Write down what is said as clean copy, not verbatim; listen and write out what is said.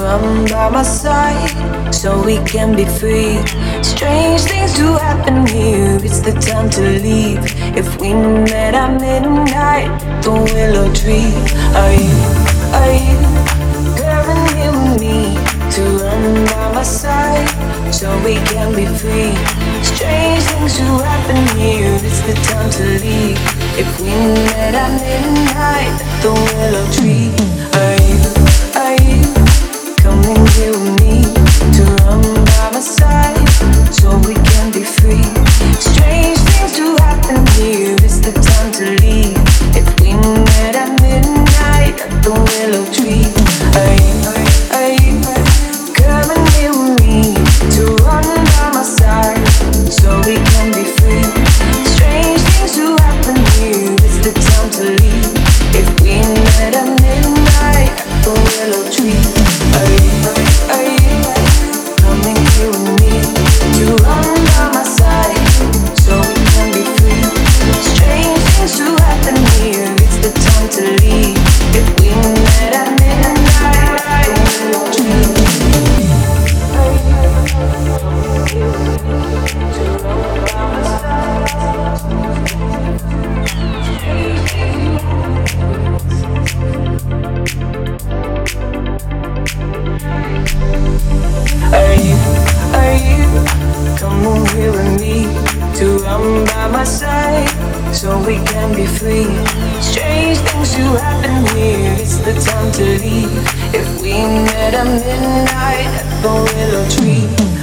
run by my side so we can be free. Strange things do happen here, it's the time to leave. If we met at midnight, the willow tree. Are you coming here with me to run by my side so we can be free? Strange things do happen here, it's the time to leave. If we met at midnight, the willow tree. Are you coming here with me to run by my side so we can be free? Strange things do happen here, it's the time to leave. If we met at midnight at the willow tree. Are you coming here with me to run by my side so we can be free? Strange things do happen here, it's the time to leave. If we met at midnight at the willow tree. Are you coming here with me to run by my side so we can be free? Strange things do happen here, it's the time to leave. If we met at midnight at the willow tree. Are you coming here with me to run by my side so we can be free? Strange things do happen here, it's the time to leave. If we met at midnight at the willow tree.